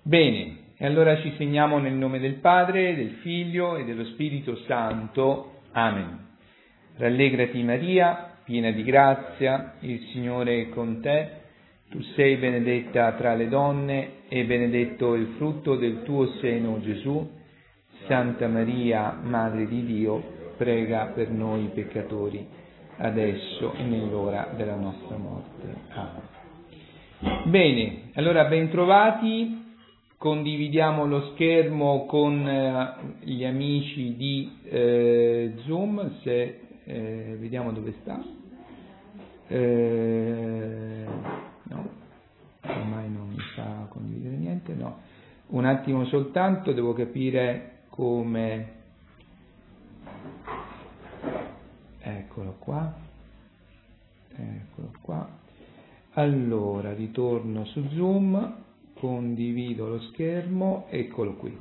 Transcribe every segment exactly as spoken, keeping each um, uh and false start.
Bene, e allora ci segniamo nel nome del Padre, del Figlio e dello Spirito Santo. Amen. Rallegrati Maria, piena di grazia, il Signore è con te. Tu sei benedetta tra le donne e benedetto il frutto del tuo seno, Gesù. Santa Maria, Madre di Dio, prega per noi peccatori, adesso e nell'ora della nostra morte. Amen. Bene, allora bentrovati. Condividiamo lo schermo con eh, gli amici di eh, Zoom, se eh, vediamo dove sta. Eh, no, ormai non mi fa condividere niente, no. Un attimo soltanto, devo capire come... Eccolo qua. Eccolo qua. Allora, ritorno su Zoom. Condivido lo schermo, eccolo qui.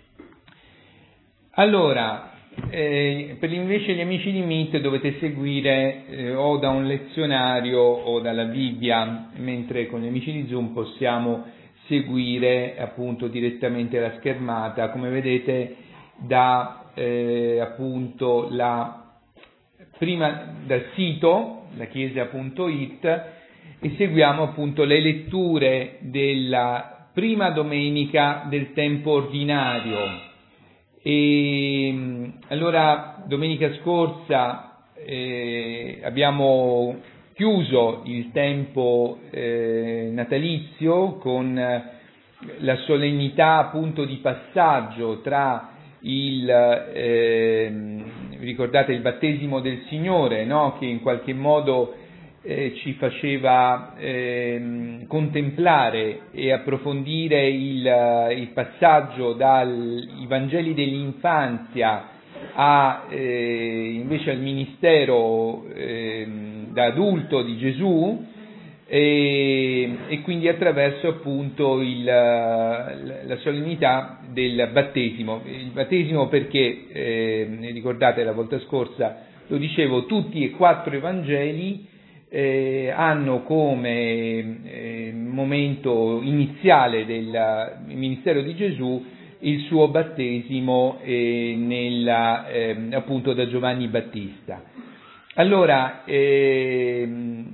Allora, eh, per invece gli amici di Meet dovete seguire eh, o da un lezionario o dalla Bibbia, mentre con gli amici di Zoom possiamo seguire appunto direttamente la schermata, come vedete da eh, appunto la prima dal sito la chiesa punto it, e seguiamo appunto le letture della prima domenica del tempo ordinario. E allora domenica scorsa eh, abbiamo chiuso il tempo eh, natalizio con la solennità appunto di passaggio tra il eh, ricordate il battesimo del Signore, no? Che in qualche modo Eh, ci faceva eh, contemplare e approfondire il, il passaggio dai Vangeli dell'infanzia a, eh, invece al ministero eh, da adulto di Gesù, e, e quindi attraverso appunto il, la solennità del battesimo. Il battesimo perché, eh, ricordate la volta scorsa, lo dicevo, tutti e quattro i Vangeli Eh, hanno come eh, momento iniziale del ministero di Gesù il suo battesimo eh, nella, eh, appunto da Giovanni Battista. Allora, eh,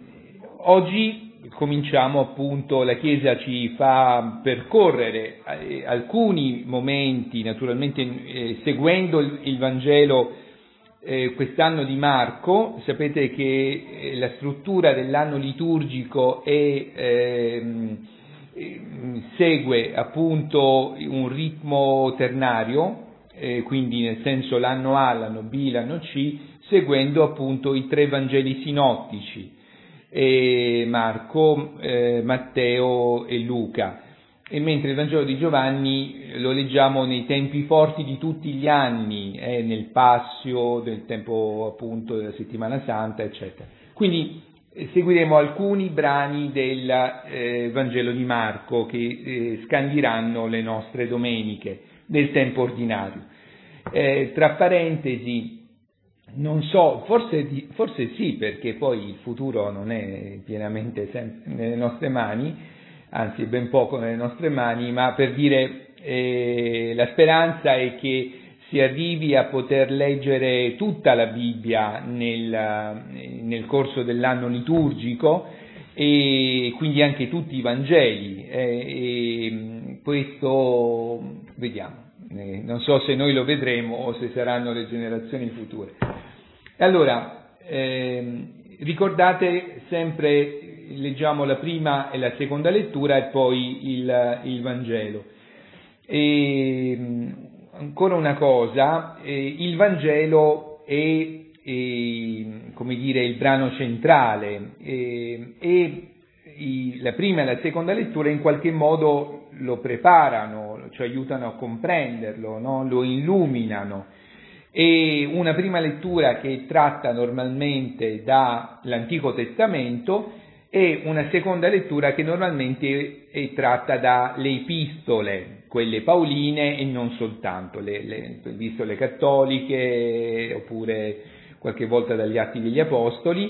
oggi cominciamo appunto, la Chiesa ci fa percorrere eh, alcuni momenti, naturalmente eh, seguendo il, il Vangelo Eh, quest'anno di Marco. Sapete che eh, la struttura dell'anno liturgico è, ehm, eh, segue appunto un ritmo ternario, eh, quindi nel senso l'anno A, l'anno B, l'anno C, seguendo appunto i tre Vangeli sinottici, eh, Marco, eh, Matteo e Luca. E mentre il Vangelo di Giovanni lo leggiamo nei tempi forti di tutti gli anni, eh, nel Passio, del tempo appunto della Settimana Santa, eccetera. Quindi eh, seguiremo alcuni brani del eh, Vangelo di Marco che eh, scandiranno le nostre domeniche del tempo ordinario. Eh, tra parentesi, non so, forse, forse sì, perché poi il futuro non è pienamente nelle nostre mani, anzi ben poco nelle nostre mani, ma per dire eh, la speranza è che si arrivi a poter leggere tutta la Bibbia nel, nel corso dell'anno liturgico, e quindi anche tutti i Vangeli, eh, e questo vediamo, eh, non so se noi lo vedremo o se saranno le generazioni future. Allora, eh, ricordate sempre, leggiamo la prima e la seconda lettura e poi il, il Vangelo. E, ancora una cosa, eh, il Vangelo è, è come dire il brano centrale, e, e i, la prima e la seconda lettura in qualche modo lo preparano, ci aiutano a comprenderlo, no? Lo illuminano. E una prima lettura che tratta normalmente dall'Antico Testamento e una seconda lettura che normalmente è tratta dalle epistole, quelle pauline e non soltanto, le, le epistole cattoliche oppure qualche volta dagli Atti degli Apostoli,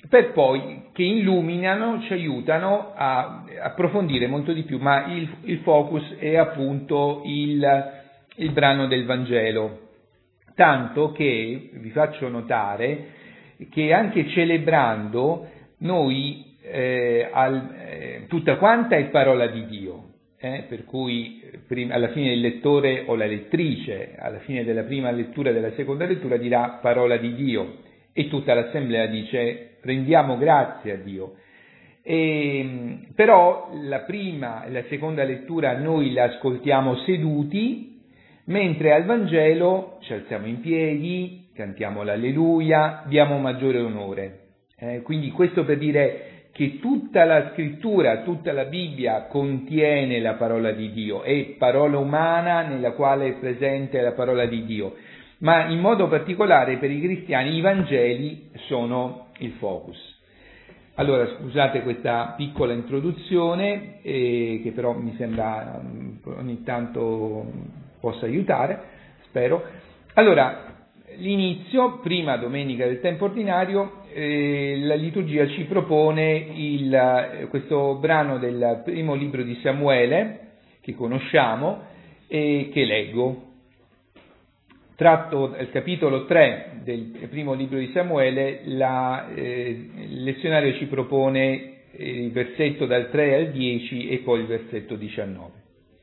per poi che illuminano, ci aiutano a approfondire molto di più, ma il, il focus è appunto il, il brano del Vangelo, tanto che vi faccio notare che anche celebrando noi eh, al, eh, tutta quanta è parola di Dio, eh, per cui prima, alla fine il lettore o la lettrice alla fine della prima lettura e della seconda lettura dirà parola di Dio e tutta l'assemblea dice rendiamo grazie a Dio. E, però la prima e la seconda lettura noi la ascoltiamo seduti, mentre al Vangelo ci alziamo in piedi, cantiamo l'alleluia, diamo maggiore onore. Eh, quindi questo per dire che tutta la scrittura, tutta la Bibbia contiene la parola di Dio, è parola umana nella quale è presente la parola di Dio, ma in modo particolare per i cristiani i Vangeli sono il focus. Allora, scusate questa piccola introduzione, eh, che però mi sembra ogni tanto possa aiutare, spero. Allora, l'inizio, prima domenica del tempo ordinario, eh, la liturgia ci propone il, questo brano del primo libro di Samuele, che conosciamo e che leggo. Tratto dal capitolo tre del primo libro di Samuele, la, eh, il lezionario ci propone il versetto dal tre al dieci e poi il versetto diciannove.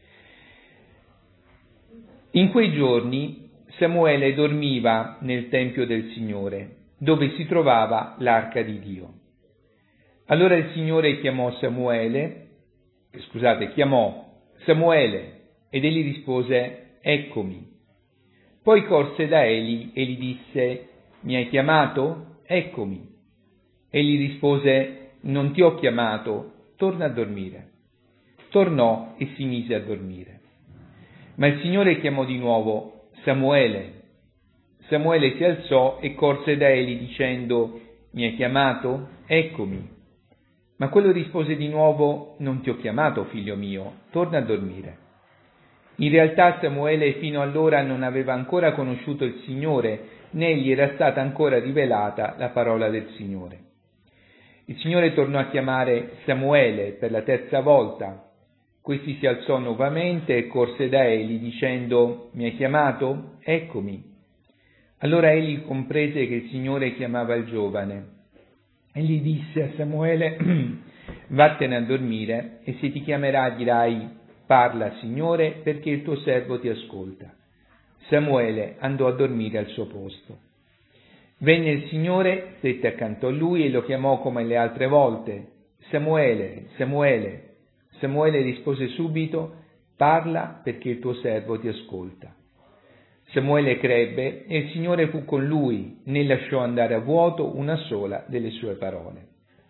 In quei giorni Samuele dormiva nel Tempio del Signore, dove si trovava l'arca di Dio. Allora il Signore chiamò Samuele, scusate, chiamò Samuele, ed egli rispose, eccomi. Poi corse da Eli e gli disse, mi hai chiamato? Eccomi. Egli rispose, non ti ho chiamato, torna a dormire. Tornò e si mise a dormire. Ma il Signore chiamò di nuovo, Samuele. Samuele si alzò e corse da Eli dicendo, mi hai chiamato? Eccomi. Ma quello rispose di nuovo, non ti ho chiamato, figlio mio, torna a dormire. In realtà Samuele fino allora non aveva ancora conosciuto il Signore, né gli era stata ancora rivelata la parola del Signore. Il Signore tornò a chiamare Samuele per la terza volta. Questi si alzò nuovamente e corse da Eli dicendo, mi hai chiamato? Eccomi. Allora Eli comprese che il Signore chiamava il giovane. Egli disse a Samuele, vattene a dormire e se ti chiamerà dirai, parla, Signore, perché il tuo servo ti ascolta. Samuele andò a dormire al suo posto. Venne il Signore, stette accanto a lui e lo chiamò come le altre volte. Samuele, Samuele. Samuele rispose subito, parla perché il tuo servo ti ascolta. Samuele crebbe e il Signore fu con lui, né lasciò andare a vuoto una sola delle sue parole.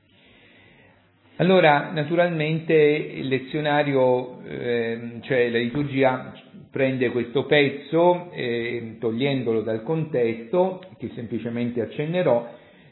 Allora, naturalmente il lezionario, eh, cioè la liturgia, prende questo pezzo, eh, togliendolo dal contesto, che semplicemente accennerò,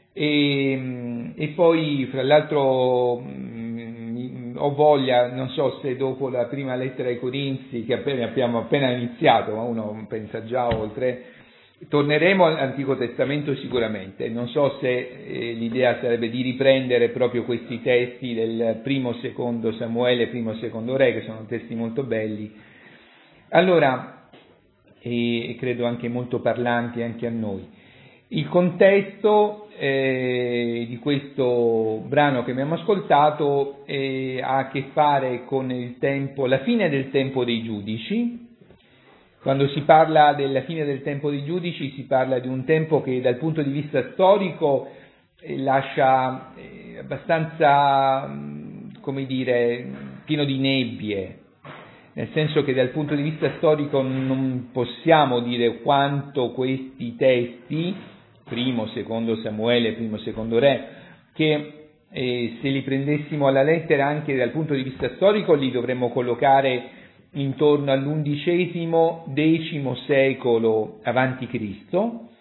e, e poi, fra l'altro, mh, ho voglia, non so se dopo la prima lettera ai Corinzi, che appena, abbiamo appena iniziato, ma uno pensa già oltre, torneremo all'Antico Testamento sicuramente, non so se eh, l'idea sarebbe di riprendere proprio questi testi del primo, secondo Samuele, primo, secondo Re, che sono testi molto belli. Allora, e, e credo anche molto parlanti anche a noi. Il contesto eh, di questo brano che abbiamo ascoltato eh, ha a che fare con il tempo, la fine del tempo dei giudici. Quando si parla della fine del tempo dei giudici si parla di un tempo che dal punto di vista storico eh, lascia eh, abbastanza, come dire, pieno di nebbie, nel senso che dal punto di vista storico non possiamo dire quanto questi testi, primo, secondo Samuele, primo, secondo Re, che eh, se li prendessimo alla lettera anche dal punto di vista storico li dovremmo collocare intorno all'undicesimo, decimo secolo avanti Cristo,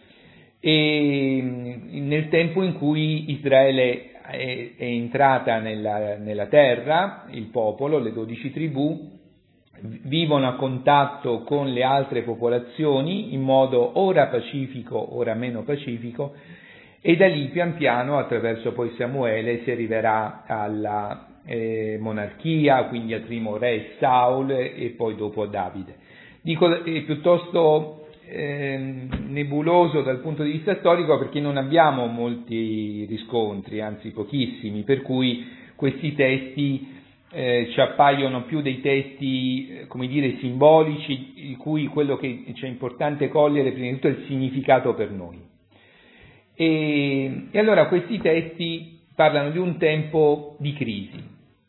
e nel tempo in cui Israele è, è entrata nella, nella terra, il popolo, le dodici tribù, vivono a contatto con le altre popolazioni in modo ora pacifico, ora meno pacifico, e da lì pian piano, attraverso poi Samuele, si arriverà alla eh, monarchia, quindi al primo re Saul e poi dopo a Davide. Dico è piuttosto eh, nebuloso dal punto di vista storico perché non abbiamo molti riscontri, anzi pochissimi, per cui questi testi eh, ci appaiono più dei testi, eh, come dire, simbolici, di cui quello che c'è importante cogliere prima di tutto è il significato per noi. E, e allora questi testi parlano di un tempo di crisi,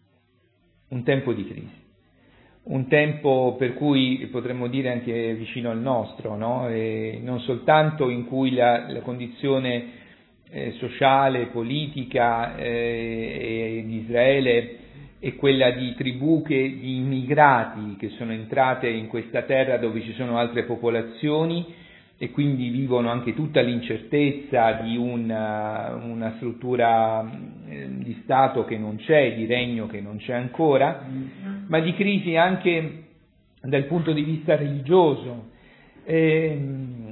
un tempo di crisi, un tempo per cui potremmo dire anche vicino al nostro, no? E non soltanto in cui la, la condizione eh, sociale, politica eh, di Israele è quella di tribù che, di immigrati che sono entrate in questa terra dove ci sono altre popolazioni e quindi vivono anche tutta l'incertezza di una, una struttura di Stato che non c'è, di regno che non c'è ancora, ma di crisi anche dal punto di vista religioso, e,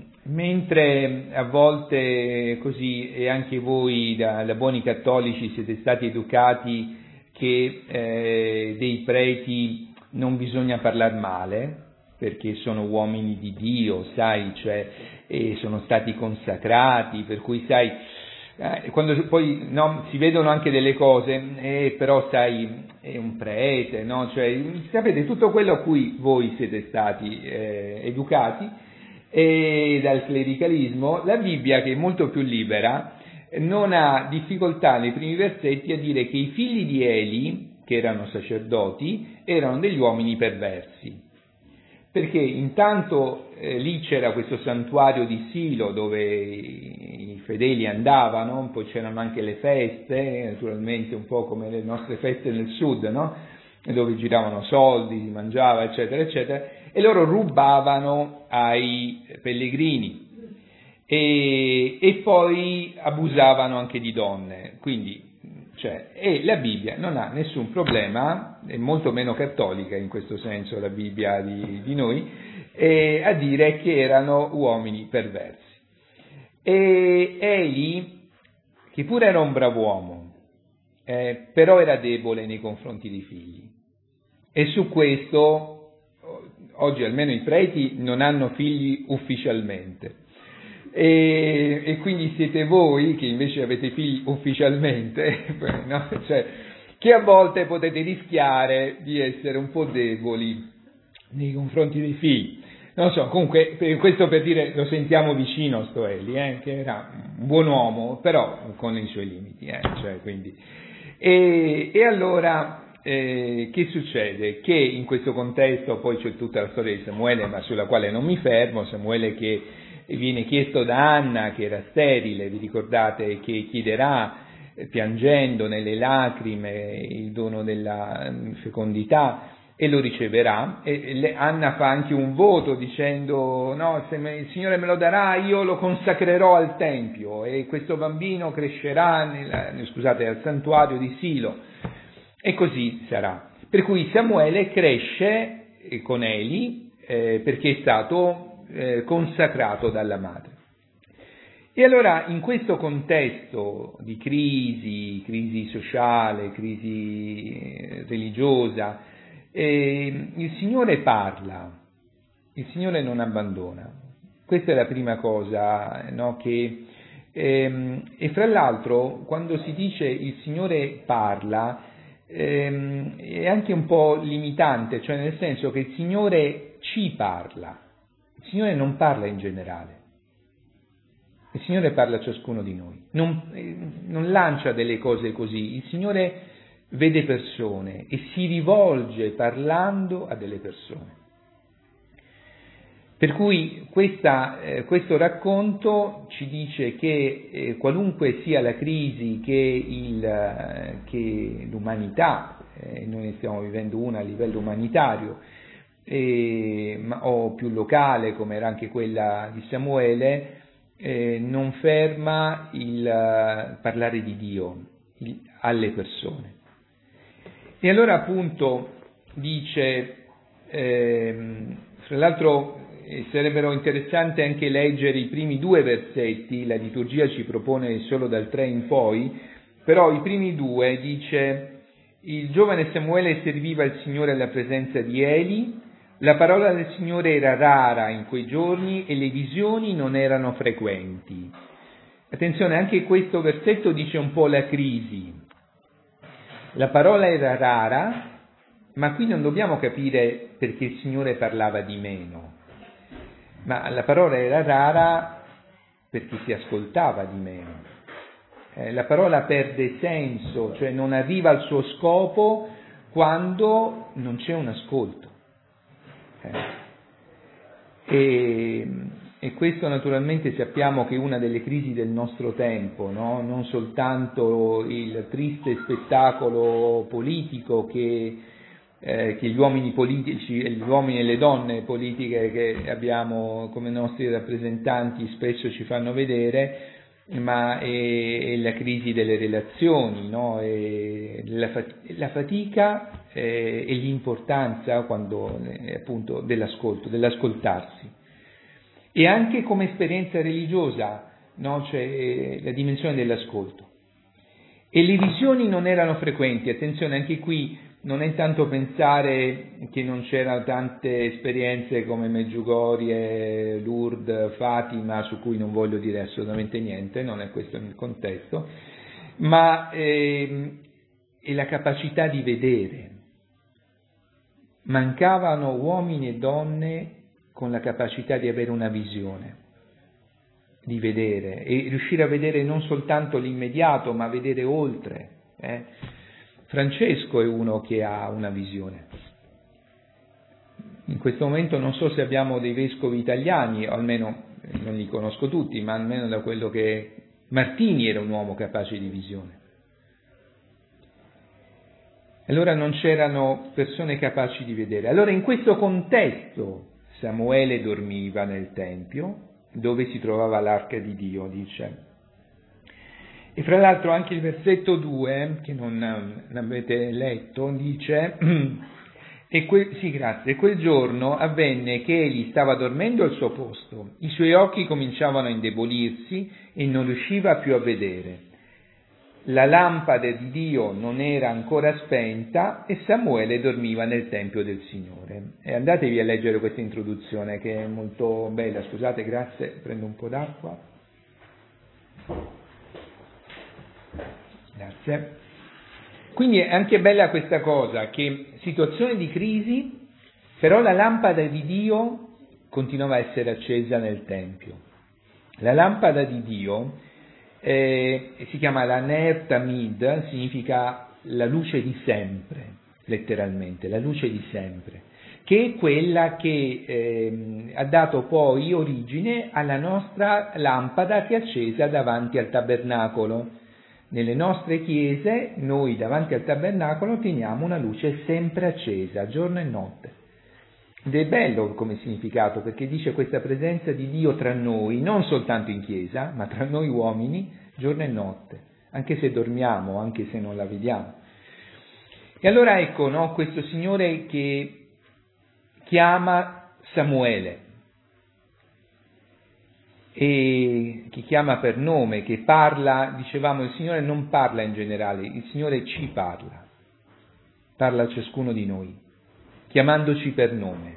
mentre a volte così, e anche voi da, da buoni cattolici siete stati educati che eh, dei preti non bisogna parlare male, perché sono uomini di Dio, sai, cioè, e sono stati consacrati, per cui sai, eh, quando poi no, si vedono anche delle cose, eh, però sai, è un prete, no? Cioè, sapete, tutto quello a cui voi siete stati eh, educati e dal clericalismo, la Bibbia, che è molto più libera, non ha difficoltà nei primi versetti a dire che i figli di Eli, che erano sacerdoti, erano degli uomini perversi. Perché intanto eh, lì c'era questo santuario di Silo dove i fedeli andavano, poi c'erano anche le feste, naturalmente un po' come le nostre feste nel sud, no? Dove giravano soldi, si mangiava, eccetera, eccetera, e loro rubavano ai pellegrini e, e poi abusavano anche di donne, quindi Cioè, e la Bibbia non ha nessun problema, è molto meno cattolica in questo senso la Bibbia di, di noi, eh, a dire che erano uomini perversi. E Eli, che pure era un brav'uomo, eh, però era debole nei confronti dei figli. E su questo, oggi almeno i preti non hanno figli ufficialmente. E, e quindi siete voi che invece avete figli ufficialmente, no? Cioè, che a volte potete rischiare di essere un po' deboli nei confronti dei figli. Non so, comunque, per questo per dire, lo sentiamo vicino sto Eli, eh, che era un buon uomo, però con i suoi limiti. Eh, cioè, quindi. E, e allora, eh, che succede? Che in questo contesto poi c'è tutta la storia di Samuele, ma sulla quale non mi fermo, Samuele che viene chiesto da Anna, che era sterile, vi ricordate, che chiederà piangendo nelle lacrime il dono della fecondità e lo riceverà, e le, Anna fa anche un voto dicendo no, se me, il Signore me lo darà io lo consacrerò al Tempio e questo bambino crescerà nella, scusate, al santuario di Silo, e così sarà. Per cui Samuele cresce con Eli eh, perché è stato Eh, consacrato dalla madre. E allora in questo contesto di crisi, crisi sociale, crisi eh, religiosa, eh, il Signore parla, il Signore non abbandona. Questa è la prima cosa, no, che ehm, e fra l'altro quando si dice il Signore parla ehm, è anche un po' limitante, cioè nel senso che il Signore ci parla. Il Signore non parla in generale, il Signore parla a ciascuno di noi, non, non lancia delle cose così, il Signore vede persone e si rivolge parlando a delle persone. Per cui questa, eh, questo racconto ci dice che eh, qualunque sia la crisi che, il, eh, che l'umanità, eh, noi ne stiamo vivendo una a livello umanitario, Eh, ma, o più locale come era anche quella di Samuele, eh, non ferma il uh, parlare di Dio il, alle persone. E allora appunto dice, eh, fra l'altro eh, sarebbero interessanti anche leggere i primi due versetti, la liturgia ci propone solo dal tre in poi, però i primi due dice: il giovane Samuele serviva il Signore alla presenza di Eli, la parola del Signore era rara in quei giorni e le visioni non erano frequenti. Attenzione, anche questo versetto dice un po' la crisi. La parola era rara, ma qui non dobbiamo capire perché il Signore parlava di meno, ma la parola era rara perché si ascoltava di meno. Eh, la parola perde senso, cioè non arriva al suo scopo quando non c'è un ascolto. Eh. E, e questo naturalmente sappiamo che è una delle crisi del nostro tempo, no? Non soltanto il triste spettacolo politico che, eh, che gli uomini politici, gli uomini e le donne politiche che abbiamo come nostri rappresentanti spesso ci fanno vedere, ma è, è la crisi delle relazioni, no? E la, fat- la fatica eh, e l'importanza quando, eh, appunto dell'ascolto, dell'ascoltarsi. E anche come esperienza religiosa, no? Cioè la dimensione dell'ascolto. E le visioni non erano frequenti, attenzione, anche qui non è tanto pensare che non c'erano tante esperienze come Medjugorje, Lourdes, Fatima, su cui non voglio dire assolutamente niente, non è questo il contesto, ma eh, è la capacità di vedere. Mancavano uomini e donne con la capacità di avere una visione, di vedere, e riuscire a vedere non soltanto l'immediato, ma vedere oltre. Eh? Francesco è uno che ha una visione. In questo momento non so se abbiamo dei vescovi italiani, o almeno non li conosco tutti, ma almeno da quello che Martini era un uomo capace di visione. Allora non c'erano persone capaci di vedere. Allora in questo contesto Samuele dormiva nel Tempio, dove si trovava l'arca di Dio, dice. E fra l'altro anche il versetto due, che non avete letto, dice, e que- sì grazie, quel giorno avvenne che egli stava dormendo al suo posto, i suoi occhi cominciavano a indebolirsi e non riusciva più a vedere. La lampada di Dio non era ancora spenta e Samuele dormiva nel Tempio del Signore. E andatevi a leggere questa introduzione che è molto bella, scusate, grazie, prendo un po' d'acqua. Grazie. Quindi è anche bella questa cosa, che situazione di crisi, però la lampada di Dio continuava a essere accesa nel Tempio. La lampada di Dio eh, si chiama la Ner Tamid, significa la luce di sempre, letteralmente, la luce di sempre, che è quella che eh, ha dato poi origine alla nostra lampada che è accesa davanti al tabernacolo. Nelle nostre chiese noi davanti al tabernacolo teniamo una luce sempre accesa, giorno e notte. Ed è bello come significato, perché dice questa presenza di Dio tra noi, non soltanto in chiesa, ma tra noi uomini, giorno e notte, anche se dormiamo, anche se non la vediamo. E allora ecco, no, questo Signore che chiama Samuele, e che chiama per nome, che parla, dicevamo, il Signore non parla in generale, il Signore ci parla, parla a ciascuno di noi, chiamandoci per nome.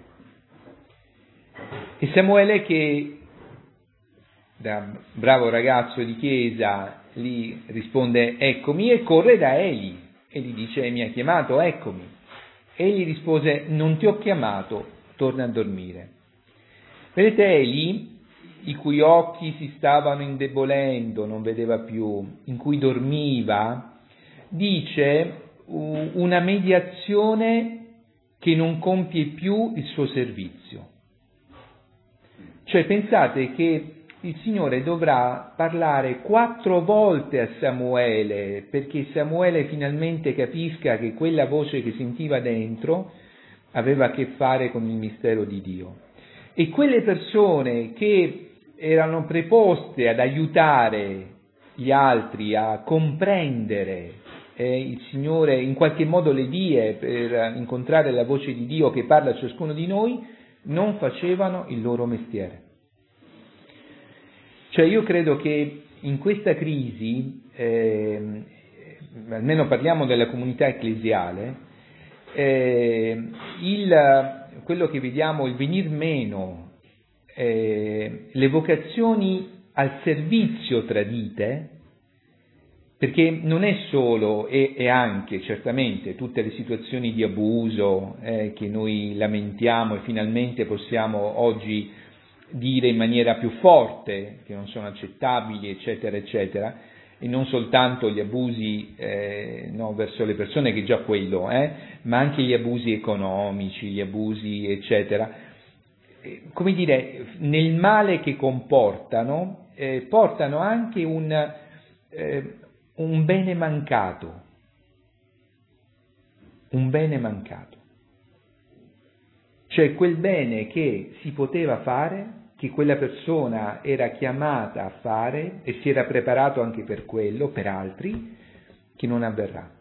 E Samuele che, da bravo ragazzo di chiesa, gli risponde eccomi e corre da Eli e gli dice mi ha chiamato, eccomi. Egli rispose non ti ho chiamato, torna a dormire. Vedete Eli, i cui occhi si stavano indebolendo, non vedeva più, in cui dormiva, dice una mediazione che non compie più il suo servizio. Cioè pensate che il Signore dovrà parlare quattro volte a Samuele perché Samuele finalmente capisca che quella voce che sentiva dentro aveva a che fare con il mistero di Dio. E quelle persone che erano preposte ad aiutare gli altri a comprendere eh, il Signore, in qualche modo le vie per incontrare la voce di Dio che parla a ciascuno di noi, non facevano il loro mestiere. Cioè io credo che in questa crisi, eh, almeno parliamo della comunità ecclesiale, eh, il, quello che vediamo, il venir meno, eh, le vocazioni al servizio tradite, perché non è solo e, e anche certamente tutte le situazioni di abuso eh, che noi lamentiamo e finalmente possiamo oggi dire in maniera più forte che non sono accettabili, eccetera, eccetera, e non soltanto gli abusi eh, no, verso le persone, che già quello, eh, ma anche gli abusi economici, gli abusi, eccetera. Eh, come dire, nel male che comportano, eh, portano anche un, eh, un bene mancato, un bene mancato. Cioè quel bene che si poteva fare, che quella persona era chiamata a fare e si era preparato anche per quello, per altri, che non avverrà.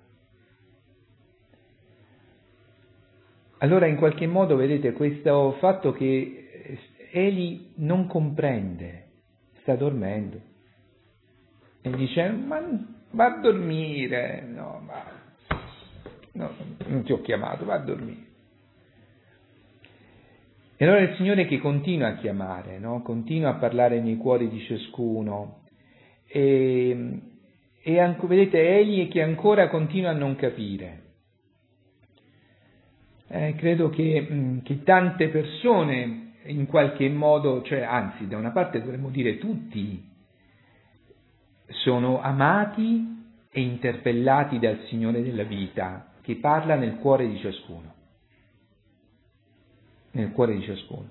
Allora in qualche modo, vedete, questo fatto che Eli non comprende, sta dormendo, e dice, ma va a dormire, no, ma no, non ti ho chiamato, va a dormire. E allora il Signore che continua a chiamare, no? Continua a parlare nei cuori di ciascuno, e, e anche, vedete, egli che ancora continua a non capire. Eh, credo che, che tante persone in qualche modo, cioè anzi da una parte dovremmo dire tutti, sono amati e interpellati dal Signore della vita, che parla nel cuore di ciascuno. nel cuore di ciascuno.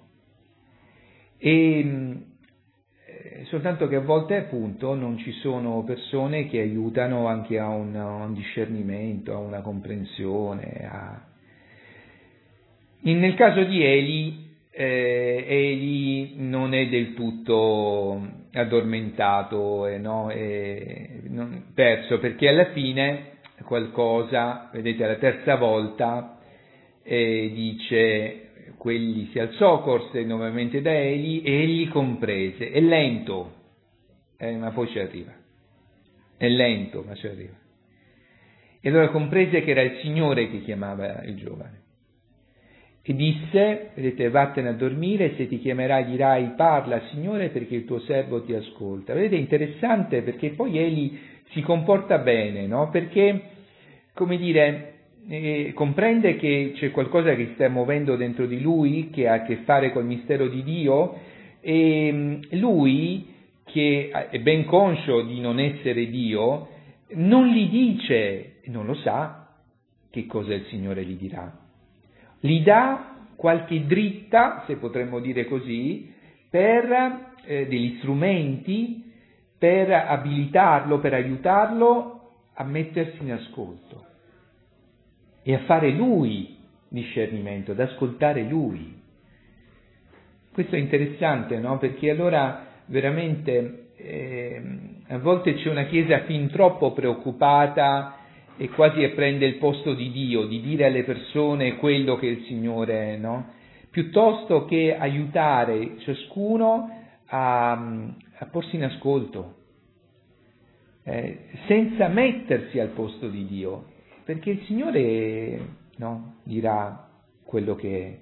E eh, soltanto che a volte appunto non ci sono persone che aiutano anche a un, a un discernimento, a una comprensione. A... In, nel caso di Eli, eh, Eli non è del tutto addormentato e no, è non, perso, perché alla fine qualcosa, vedete, alla terza volta eh, dice... Quelli si alzò, corse nuovamente da Eli e egli comprese. È lento, eh, ma poi ci arriva. È lento, ma ci arriva. E allora comprese che era il Signore che chiamava il giovane. E disse, vedete, vattene a dormire, se ti chiamerà dirai, parla Signore perché il tuo servo ti ascolta. Vedete, è interessante perché poi Eli si comporta bene, no? Perché, come dire... E comprende che c'è qualcosa che si sta muovendo dentro di lui, che ha a che fare col mistero di Dio, e lui, che è ben conscio di non essere Dio, non gli dice, non lo sa, che cosa il Signore gli dirà. Gli dà qualche dritta, se potremmo dire così, per eh, degli strumenti, per abilitarlo, per aiutarlo a mettersi in ascolto. E a fare lui discernimento, ad ascoltare lui. Questo è interessante, no? Perché allora veramente eh, a volte c'è una Chiesa fin troppo preoccupata e quasi prende il posto di Dio, di dire alle persone quello che il Signore, no? Piuttosto che aiutare ciascuno a, a porsi in ascolto, eh, senza mettersi al posto di Dio. Perché il Signore no, dirà quello che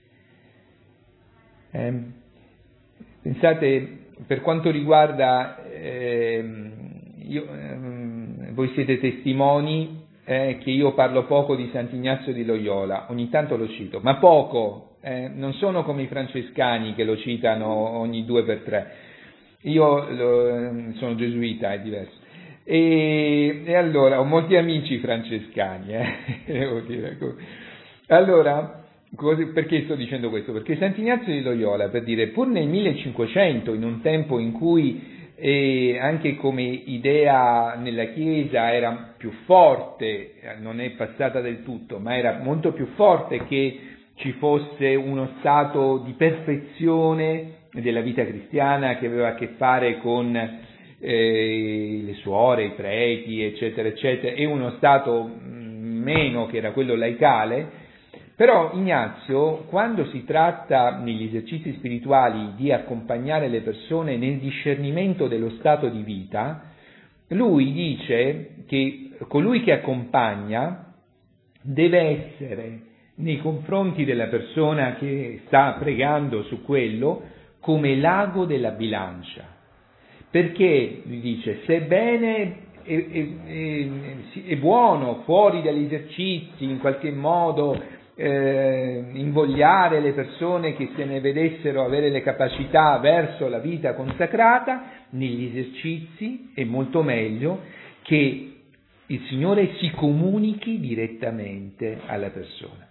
è. Eh, pensate, per quanto riguarda, eh, io, eh, voi siete testimoni eh, che io parlo poco di Sant'Ignazio di Loyola, ogni tanto lo cito, ma poco, eh, non sono come i francescani che lo citano ogni due per tre. Io lo, sono gesuita, è diverso. E, e allora ho molti amici francescani, eh? Devo dire. Allora, perché sto dicendo questo? Perché Sant'Ignazio di Loyola, per dire, pur nel millecinquecento, in un tempo in cui eh, anche come idea nella Chiesa era più forte, non è passata del tutto, ma era molto più forte che ci fosse uno stato di perfezione della vita cristiana che aveva a che fare con Eh, le suore, i preti, eccetera, eccetera, e uno stato meno che era quello laicale, Però Ignazio, quando si tratta negli esercizi spirituali di accompagnare le persone nel discernimento dello stato di vita, lui dice che colui che accompagna deve essere nei confronti della persona che sta pregando su quello come l'ago della bilancia, perché, lui dice, sebbene è, è, è, è buono fuori dagli esercizi in qualche modo eh, invogliare le persone che se ne vedessero avere le capacità verso la vita consacrata, negli esercizi è molto meglio che il Signore si comunichi direttamente alla persona.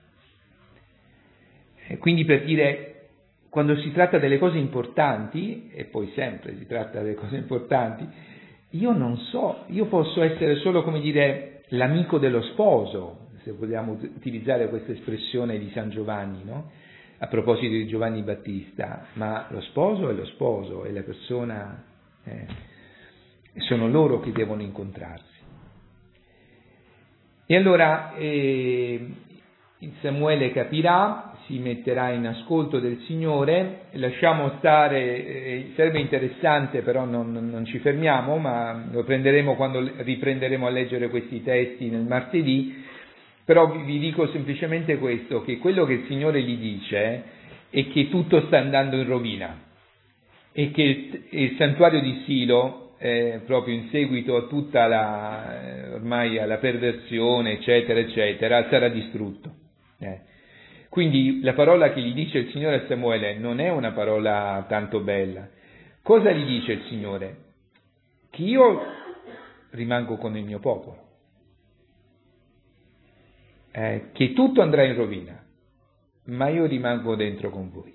E quindi, per dire, quando si tratta delle cose importanti, e poi sempre si tratta delle cose importanti, io non so, io posso essere solo, come dire, l'amico dello sposo, se vogliamo utilizzare questa espressione di San Giovanni, no? A proposito di Giovanni Battista, ma lo sposo è lo sposo, e la persona, eh, sono loro che devono incontrarsi. E allora eh, Samuele capirà, si metterà in ascolto del Signore, lasciamo stare, eh, sarebbe interessante, però non, non ci fermiamo, ma lo prenderemo quando riprenderemo a leggere questi testi nel martedì. Però vi dico semplicemente questo, che quello che il Signore gli dice è che tutto sta andando in rovina e che il, il santuario di Silo, eh, proprio in seguito a tutta la, eh, ormai alla perversione, eccetera, eccetera, sarà distrutto. Eh. Quindi la parola che gli dice il Signore a Samuele non è una parola tanto bella. Cosa gli dice il Signore? Che io rimango con il mio popolo. Eh, che tutto andrà in rovina, ma io rimango dentro con voi,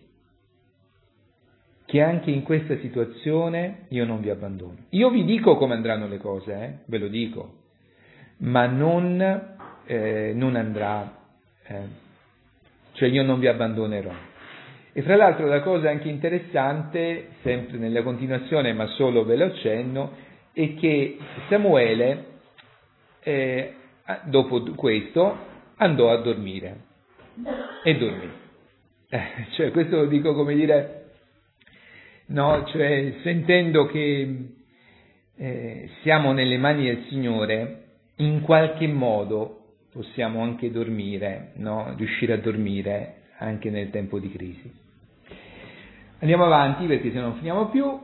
che anche in questa situazione io non vi abbandono. Io vi dico come andranno le cose, eh? Ve lo dico, ma non, eh, non andrà, eh? Cioè io non vi abbandonerò. E fra l'altro la cosa anche interessante, sempre nella continuazione, ma solo ve lo accenno, è che Samuele, eh, dopo questo, andò a dormire e dormì. Eh, cioè questo lo dico come dire, no, cioè sentendo che eh, siamo nelle mani del Signore, in qualche modo possiamo anche dormire, no? Riuscire a dormire anche nel tempo di crisi. Andiamo avanti perché se non finiamo più.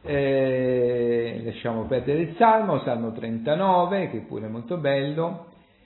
Eh, lasciamo perdere il Salmo, Salmo trentanove, che pure è molto bello.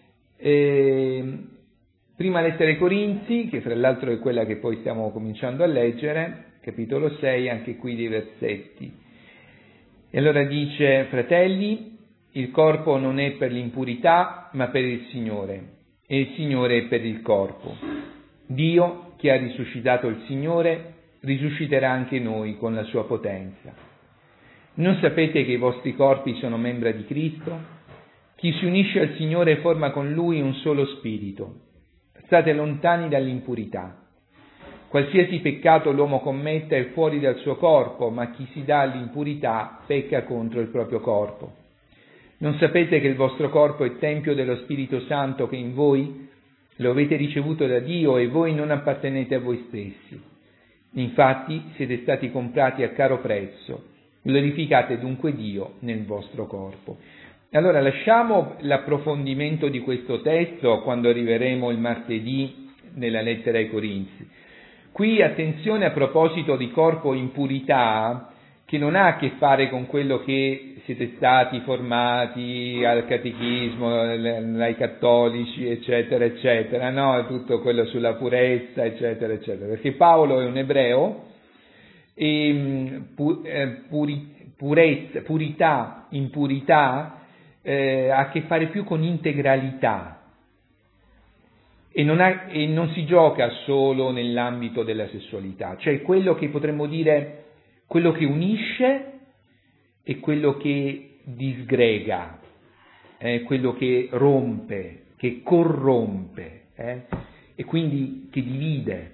Eh, prima lettera ai Corinzi, che fra l'altro è quella che poi stiamo cominciando a leggere, capitolo sei, anche qui dei versetti. E allora dice: fratelli, il corpo non è per l'impurità, ma per il Signore, e il Signore è per il corpo. Dio, che ha risuscitato il Signore, risusciterà anche noi con la sua potenza. Non sapete che i vostri corpi sono membra di Cristo? Chi si unisce al Signore forma con Lui un solo spirito. State lontani dall'impurità. Qualsiasi peccato l'uomo commetta è fuori dal suo corpo, ma chi si dà all'impurità pecca contro il proprio corpo. Non sapete che il vostro corpo è tempio dello Spirito Santo che è in voi? Lo avete ricevuto da Dio e voi non appartenete a voi stessi. Infatti siete stati comprati a caro prezzo. Glorificate dunque Dio nel vostro corpo. Allora lasciamo l'approfondimento di questo testo quando arriveremo il martedì nella lettera ai Corinzi. Qui attenzione a proposito di corpo in purità, che non ha a che fare con quello che siete stati formati al catechismo, dai cattolici, eccetera, eccetera, no? Tutto quello sulla purezza, eccetera, eccetera. Perché Paolo è un ebreo e puri, purezza, purità, impurità eh, ha a che fare più con integralità. E non, ha, e non si gioca solo nell'ambito della sessualità, cioè quello che potremmo dire, quello che unisce e quello che disgrega, eh, quello che rompe, che corrompe, eh, e quindi che divide.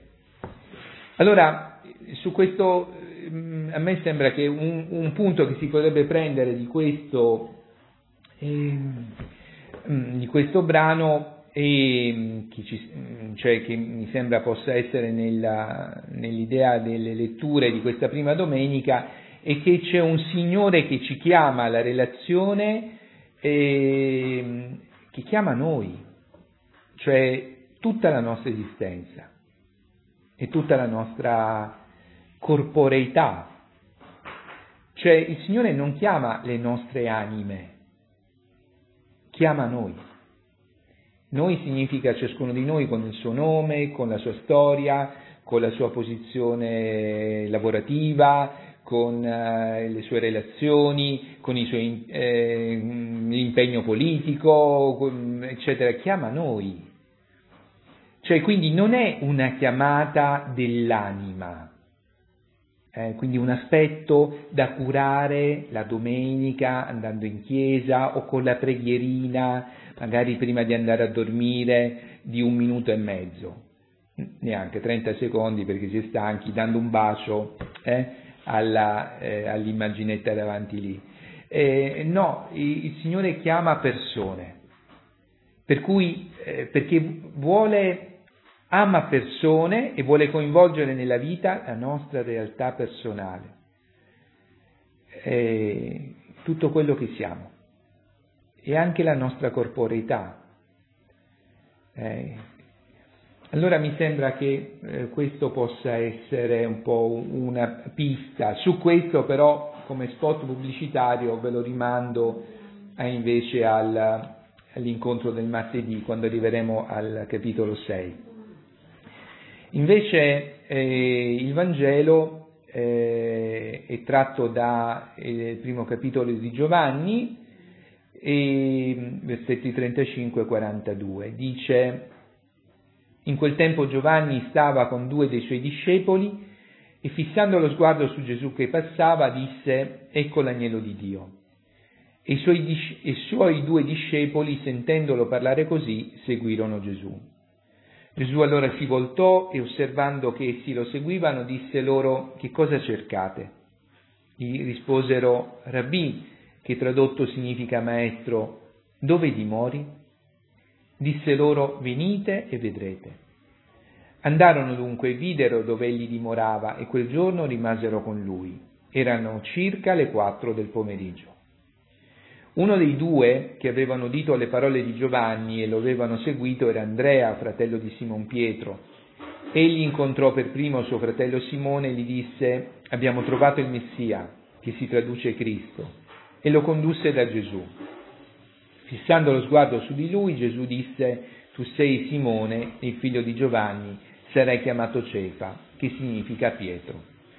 Allora, su questo, a me sembra che un, un punto che si potrebbe prendere di questo, eh, di questo brano e che, ci, cioè, che mi sembra possa essere nella, nell'idea delle letture di questa prima domenica, è che c'è un Signore che ci chiama alla relazione, e, che chiama noi, cioè tutta la nostra esistenza e tutta la nostra corporeità. Cioè il Signore non chiama le nostre anime, chiama noi. Noi significa ciascuno di noi con il suo nome, con la sua storia, con la sua posizione lavorativa, con eh, le sue relazioni, con i suoi, eh, l'impegno politico, eccetera. Chiama noi. Cioè, quindi non è una chiamata dell'anima, eh, quindi un aspetto da curare la domenica andando in chiesa o con la preghierina, magari prima di andare a dormire, di un minuto e mezzo, neanche trenta secondi perché si è stanchi, dando un bacio eh, alla, eh, all'immaginetta davanti lì. Eh, no, il, il Signore chiama persone, per cui, eh, perché vuole, ama persone e vuole coinvolgere nella vita la nostra realtà personale, eh, tutto quello che siamo. E anche la nostra corporeità. Eh, allora mi sembra che eh, questo possa essere un po' una pista. Su questo però, come spot pubblicitario, ve lo rimando a, invece al, all'incontro del martedì, quando arriveremo al capitolo sei. Invece eh, il Vangelo eh, è tratto dal eh, primo capitolo di Giovanni, e versetti trentacinque e quarantadue, dice: in quel tempo Giovanni stava con due dei suoi discepoli e fissando lo sguardo su Gesù che passava disse: ecco l'agnello di Dio. E i suoi, i suoi due discepoli, sentendolo parlare così, seguirono Gesù. Gesù allora si voltò e osservando che essi lo seguivano disse loro: che cosa cercate? Gli risposero: Rabbì, che tradotto significa maestro, dove dimori? Disse loro: venite e vedrete. Andarono dunque e videro dove egli dimorava e quel giorno rimasero con lui. Erano circa le quattro del pomeriggio. Uno dei due che avevano udito le parole di Giovanni e lo avevano seguito era Andrea, fratello di Simon Pietro. Egli incontrò per primo suo fratello Simone e gli disse: abbiamo trovato il Messia, che si traduce Cristo. E lo condusse da Gesù. Fissando lo sguardo su di lui, Gesù disse: tu sei Simone, il figlio di Giovanni, sarai chiamato Cefa, che significa Pietro.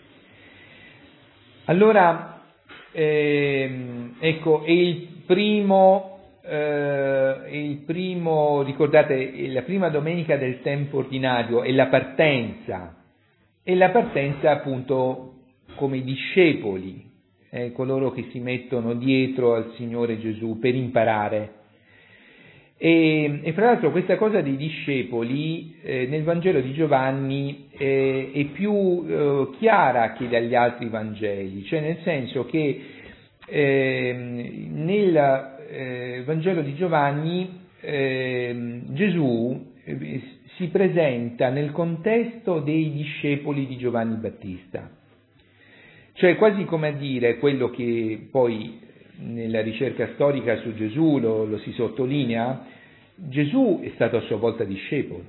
Allora, ehm, ecco, è il primo, eh, è il primo, ricordate, è la prima domenica del tempo ordinario, è la partenza, è la partenza appunto come discepoli, Eh, coloro che si mettono dietro al Signore Gesù per imparare. E, e fra l'altro questa cosa dei discepoli eh, nel Vangelo di Giovanni eh, è più eh, chiara che dagli altri Vangeli, cioè nel senso che eh, nel eh, Vangelo di Giovanni eh, Gesù eh, si presenta nel contesto dei discepoli di Giovanni Battista. Cioè quasi come a dire quello che poi nella ricerca storica su Gesù lo, lo si sottolinea: Gesù è stato a sua volta discepolo,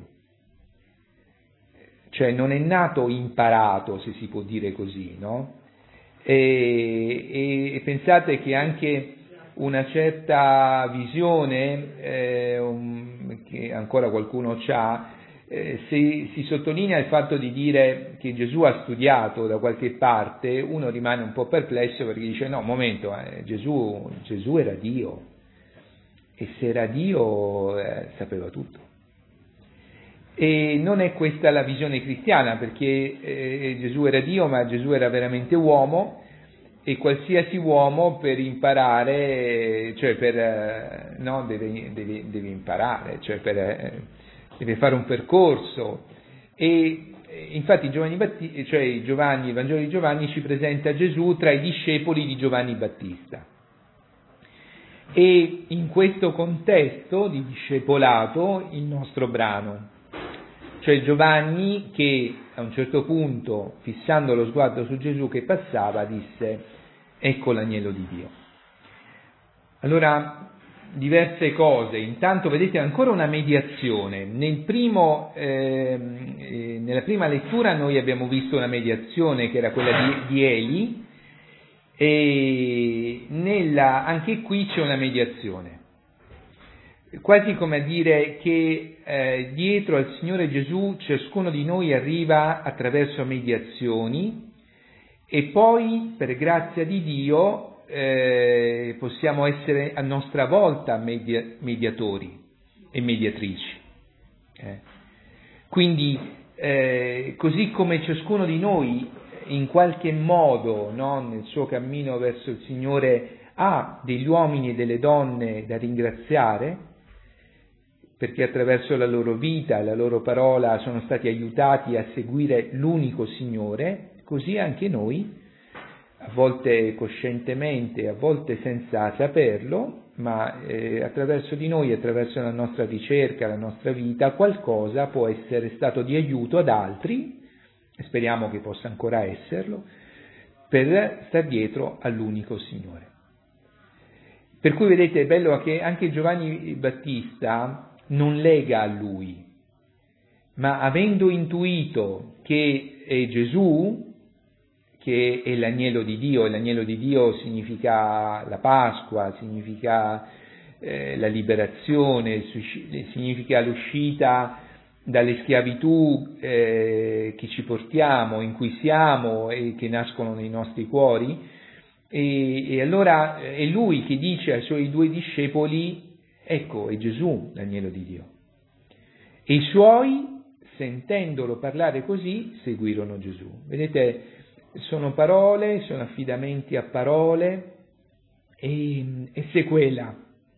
cioè non è nato imparato, se si può dire così, no? E, e, e pensate che anche una certa visione eh, um, che ancora qualcuno ha, Eh, se si sottolinea il fatto di dire che Gesù ha studiato da qualche parte, uno rimane un po' perplesso perché dice: no, un momento, eh, Gesù, Gesù era Dio, e se era Dio eh, sapeva tutto. E non è questa la visione cristiana, perché eh, Gesù era Dio, ma Gesù era veramente uomo, e qualsiasi uomo per imparare, cioè per, eh, no, deve, deve, deve imparare, cioè per... Eh, deve fare un percorso. E infatti Giovanni Battista, cioè Giovanni, il Vangelo di Giovanni ci presenta Gesù tra i discepoli di Giovanni Battista. E in questo contesto di discepolato il nostro brano, cioè Giovanni che a un certo punto, fissando lo sguardo su Gesù che passava, disse: ecco l'agnello di Dio. Allora, diverse cose. Intanto vedete ancora una mediazione. Nel primo, eh, eh, nella prima lettura noi abbiamo visto una mediazione che era quella di, di Eli, e nella, anche qui c'è una mediazione. Quasi come a dire che eh, dietro al Signore Gesù ciascuno di noi arriva attraverso mediazioni e poi per grazia di Dio eh, possiamo essere a nostra volta media, mediatori e mediatrici. Eh. Quindi eh, così come ciascuno di noi in qualche modo, no, nel suo cammino verso il Signore ha degli uomini e delle donne da ringraziare, perché attraverso la loro vita e la loro parola sono stati aiutati a seguire l'unico Signore, così anche noi, a volte coscientemente, a volte senza saperlo, ma eh, attraverso di noi, attraverso la nostra ricerca, la nostra vita, qualcosa può essere stato di aiuto ad altri, e speriamo che possa ancora esserlo, per star dietro all'unico Signore. Per cui vedete, è bello che anche Giovanni Battista non lega a lui, ma avendo intuito che è Gesù, che è l'agnello di Dio, e l'agnello di Dio significa la Pasqua, significa eh, la liberazione, significa l'uscita dalle schiavitù eh, che ci portiamo, in cui siamo e che nascono nei nostri cuori, e, e allora è lui che dice ai suoi due discepoli: ecco, è Gesù l'agnello di Dio. E i suoi, sentendolo parlare così, seguirono Gesù. Vedete, sono parole, sono affidamenti a parole e, e sequela.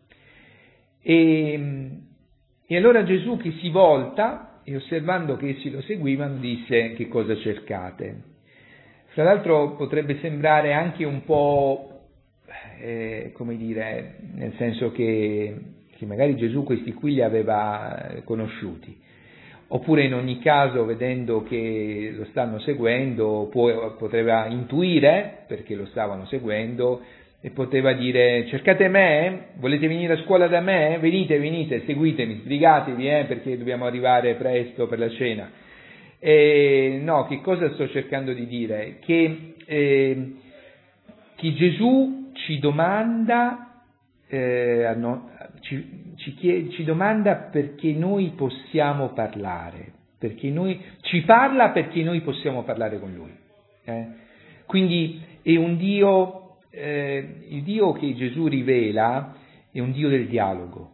E, e allora Gesù, che si volta e osservando che essi lo seguivano, disse: che cosa cercate? Fra l'altro potrebbe sembrare anche un po', eh, come dire, nel senso che, che magari Gesù questi qui li aveva conosciuti, oppure in ogni caso, vedendo che lo stanno seguendo, può, poteva intuire, perché lo stavano seguendo, e poteva dire: cercate me? Volete venire a scuola da me? Venite, venite, seguitemi, sbrigatevi, eh, perché dobbiamo arrivare presto per la cena. Eh, no, che cosa sto cercando di dire? Che, eh, che Gesù ci domanda, eh, no, ci, ci, chiede, ci domanda perché noi possiamo parlare, perché noi, ci parla perché noi possiamo parlare con Lui. Eh? Quindi è un Dio, eh, il Dio che Gesù rivela è un Dio del dialogo.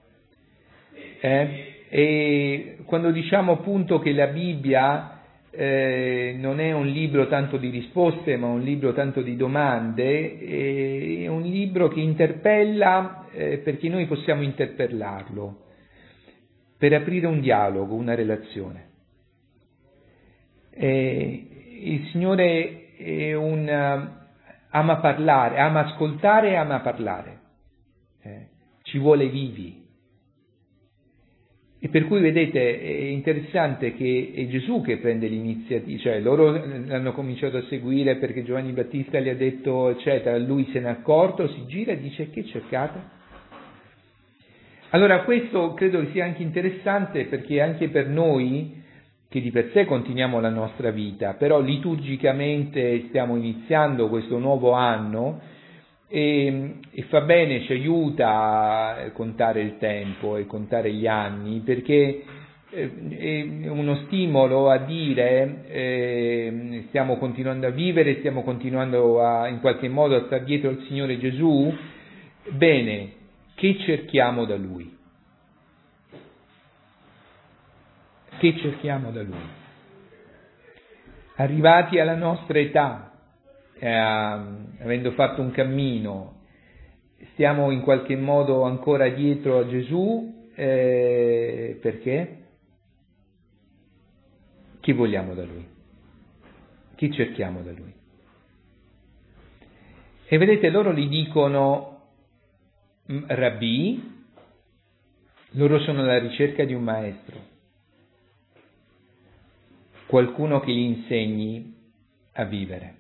Eh? E quando diciamo appunto che la Bibbia eh, non è un libro tanto di risposte, ma un libro tanto di domande, eh, è un libro che interpella eh, perché noi possiamo interpellarlo, per aprire un dialogo, una relazione. Eh, il Signore è un, ama parlare, ama ascoltare e ama parlare, eh, ci vuole vivi. E per cui vedete, è interessante che è Gesù che prende l'iniziativa, cioè loro l'hanno cominciato a seguire perché Giovanni Battista gli ha detto eccetera, lui se n'è accorto, si gira e dice: che cercate? Allora questo credo che sia anche interessante, perché anche per noi che di per sé continuiamo la nostra vita, però liturgicamente stiamo iniziando questo nuovo anno, E, e fa bene, ci aiuta a contare il tempo e contare gli anni, perché eh, è uno stimolo a dire eh, stiamo continuando a vivere, stiamo continuando a, in qualche modo a stare dietro al Signore Gesù. Bene, che cerchiamo da Lui? Che cerchiamo da Lui? Arrivati alla nostra età, Eh, avendo fatto un cammino, stiamo in qualche modo ancora dietro a Gesù, eh, perché? Chi vogliamo da Lui? Chi cerchiamo da Lui? E vedete, loro gli dicono: Rabbi, loro sono alla ricerca di un maestro, qualcuno che gli insegni a vivere.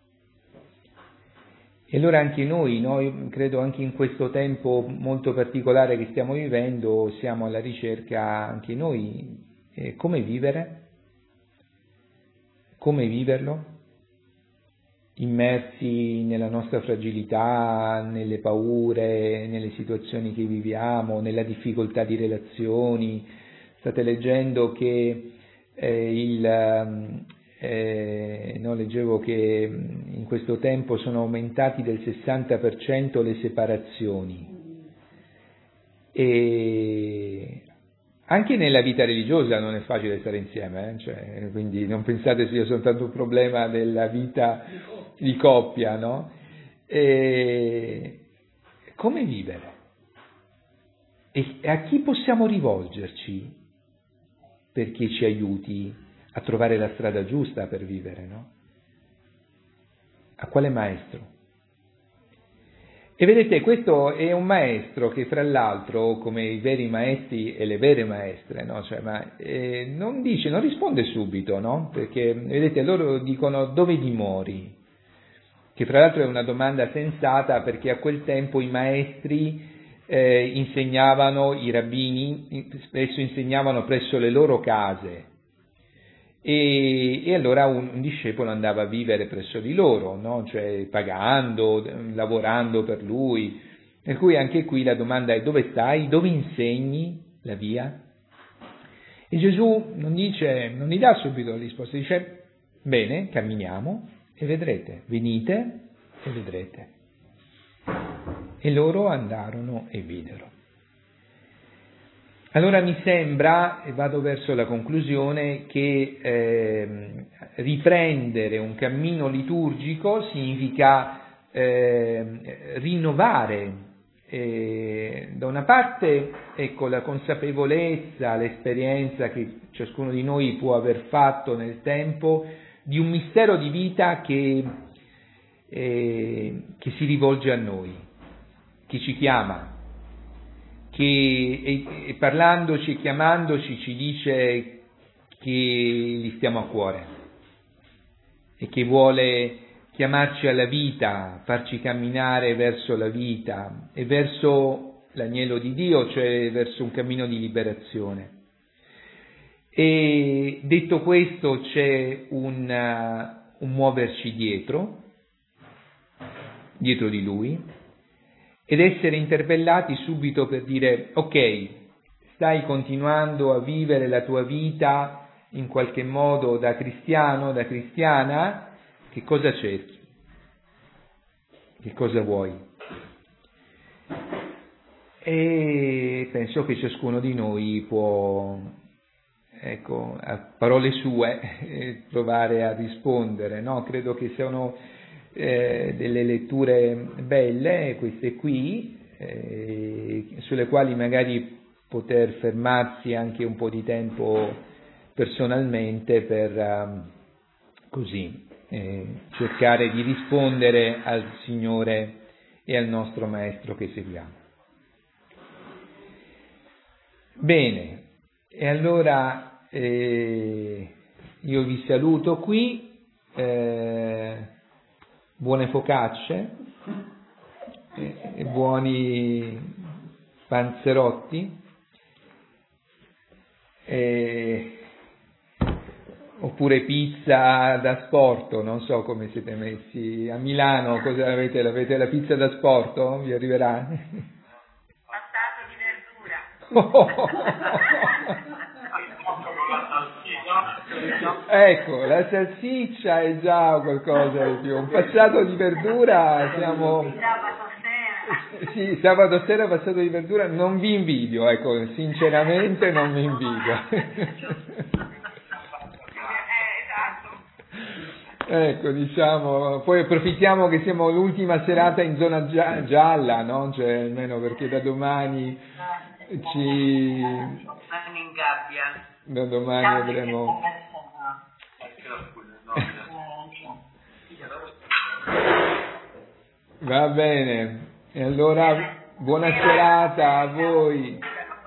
E allora anche noi, no? Io credo anche in questo tempo molto particolare che stiamo vivendo, siamo alla ricerca anche noi, eh, come vivere, come viverlo, immersi nella nostra fragilità, nelle paure, nelle situazioni che viviamo, nella difficoltà di relazioni. State leggendo che eh, il... Eh, no, leggevo che in questo tempo sono aumentati del sessanta per cento le separazioni, e anche nella vita religiosa non è facile stare insieme, eh? Cioè, quindi non pensate sia soltanto un problema della vita di coppia, no? E come vivere? E a chi possiamo rivolgerci perché ci aiuti a trovare la strada giusta per vivere, no? A quale maestro? E vedete, questo è un maestro che fra l'altro, come i veri maestri e le vere maestre, no? Cioè, ma, eh, non dice, non risponde subito, no? Perché, vedete, loro dicono dove dimori? Che fra l'altro è una domanda sensata, perché a quel tempo i maestri eh, insegnavano, i rabbini spesso insegnavano presso le loro case. E, e allora un, un discepolo andava a vivere presso di loro, no? Cioè pagando, lavorando per lui. Per cui anche qui la domanda è: dove stai? Dove insegni la via? E Gesù non dice, non gli dà subito la risposta, dice: bene, camminiamo e vedrete, venite e vedrete. E loro andarono e videro. Allora mi sembra, e vado verso la conclusione, che eh, riprendere un cammino liturgico significa eh, rinnovare eh, da una parte, ecco, la consapevolezza, l'esperienza che ciascuno di noi può aver fatto nel tempo di un mistero di vita che, eh, che si rivolge a noi, che ci chiama, che e, e parlandoci e chiamandoci ci dice che gli stiamo a cuore e che vuole chiamarci alla vita, farci camminare verso la vita e verso l'agnello di Dio, cioè verso un cammino di liberazione. E detto questo, c'è un, uh, un muoverci dietro, dietro di Lui, ed essere interpellati subito per dire: ok, stai continuando a vivere la tua vita in qualche modo da cristiano, da cristiana, che cosa cerchi? Che cosa vuoi? E penso che ciascuno di noi può, ecco, a parole sue, provare a rispondere, no? Credo che siano eh, delle letture belle, queste qui, eh, sulle quali magari poter fermarsi anche un po' di tempo personalmente per um, così eh, cercare di rispondere al Signore e al nostro Maestro che seguiamo. Bene, e allora eh, io vi saluto qui, eh, buone focacce e, e buoni panzerotti, e, oppure pizza da sporto, non so come siete messi a Milano, cosa avete? Avete la pizza da sporto? Vi arriverà? Ecco, la salsiccia è già qualcosa di più, un passato di verdura, siamo... Sì, sabato sera passato di verdura, non vi invidio, ecco, sinceramente non vi invidio. Ecco, diciamo, poi approfittiamo che siamo l'ultima serata in zona gia- gialla, no? Cioè, almeno perché da domani ci... in gabbia. Da domani avremo... Va bene, e allora Buona serata a voi.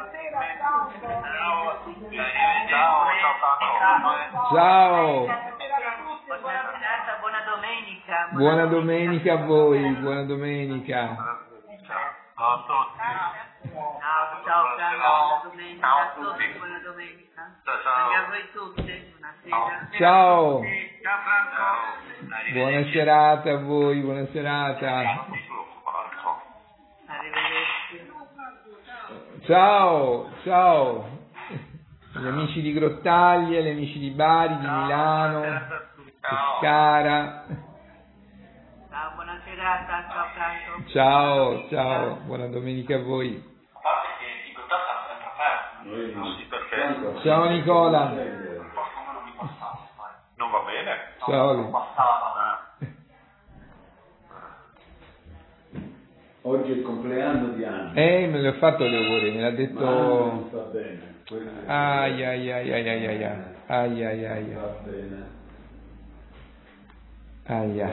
Ciao. Buona serata, buona domenica. Buona domenica a voi, buona domenica. Ciao a tutti. Ciao, ciao, buona domenica a tutti, buona domenica. Anche a voi tutti, buonasera. Ciao. Ciao Franco. Buona serata a voi, buona serata. Arrivederci. Ciao, ciao. Gli amici di Grottaglia, gli amici di Bari, di Milano, Pescara. Ciao, buona serata, ciao Franco. Ciao, ciao, buona domenica a voi. Ciao Nicola. Non va bene? Ciao. Oggi è il compleanno di Anna. Eh, me l'ho fatto le auguri, me l'ha detto. Ma non sta bene. Ai ai ai ai ai ai ai ai ai ai Va bene. aia.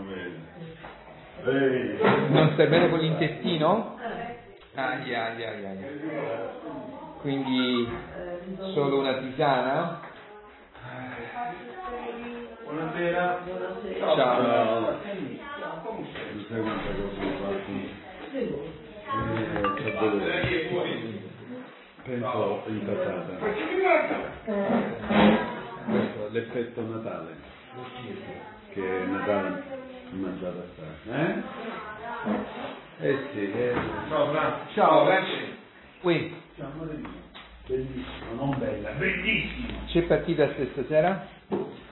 Bene. Non stai bene con l'intestino? Aia aia aia aia. Quindi solo una tisana? Buonasera. Ciao. Ciao. Non sai quanta cosa ho fatto? Eh, penso intasata. Questo è l'effetto Natale. Che Natale mangiato a stare. Eh? Eh sì, eh. Ciao Franco. Ciao, grazie. Ui, Ciao amore mio. Bellissimo, non bella, bellissimo. c'è partita stasera?